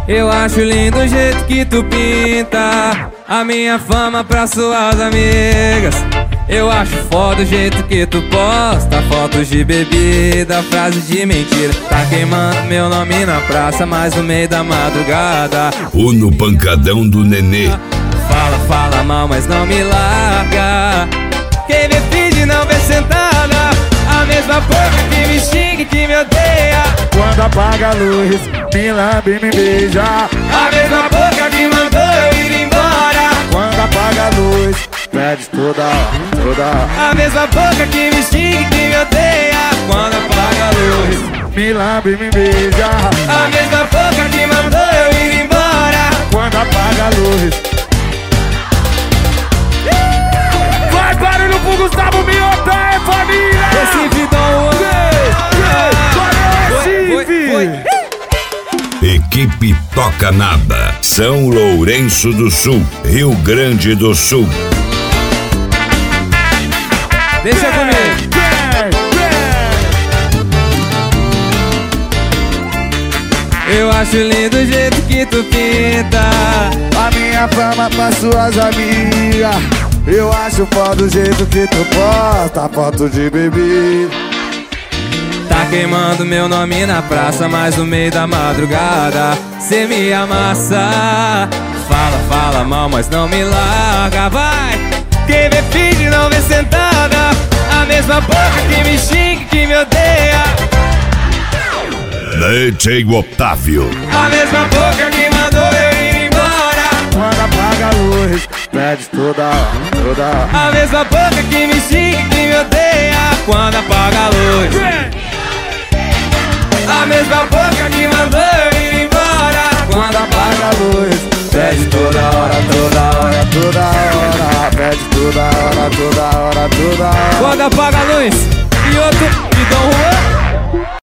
Eu acho lindo o jeito que tu pinta a minha fama pra suas amigas. Eu acho foda o jeito que tu posta fotos de bebida, frases de mentira. Tá queimando meu nome na praça, mas no meio da madrugada. Ou no pancadão do nenê. Fala, fala mal, mas não me larga. Quem me finge não vê sentada. A mesma boca que me xinga e que me odeia. Quando apaga a luz, me lambe e me beija. A mesma boca que mandou eu ir embora. Quando apaga a luz, pede toda hora, toda hora. A mesma boca que me xinga e que me odeia. Quando apaga a luz, me lambe e me beija. a mesma boca que mandou eu ir embora. Quando apaga a luz. Vai barulho pro Gustavo Miotta, é família! Recife Dom Recife! Equipe Toca Nada, São Lourenço do Sul, Rio Grande do Sul. Deixa comigo. Eu acho lindo o jeito que tu pinta a minha fama pra suas amigas. Eu acho foda o jeito que tu posta foto de bebida. Tá queimando meu nome na praça, mas no meio da madrugada cê me amassa. Fala, fala mal, mas não me larga, vai. Quem me finge não vê sentada. A mesma boca que me xinga e que me odeia. DJ Otávio. A mesma boca que mandou eu ir embora. Quando apaga a luz, pede toda hora, toda hora. A mesma boca que me xinga e que me odeia. Quando apaga a luz. A mesma boca que mandou eu ir embora. Quando apaga a luz, pede toda hora, toda hora, toda hora. Pede toda hora, toda hora, toda hora. Quando apaga a luz e outro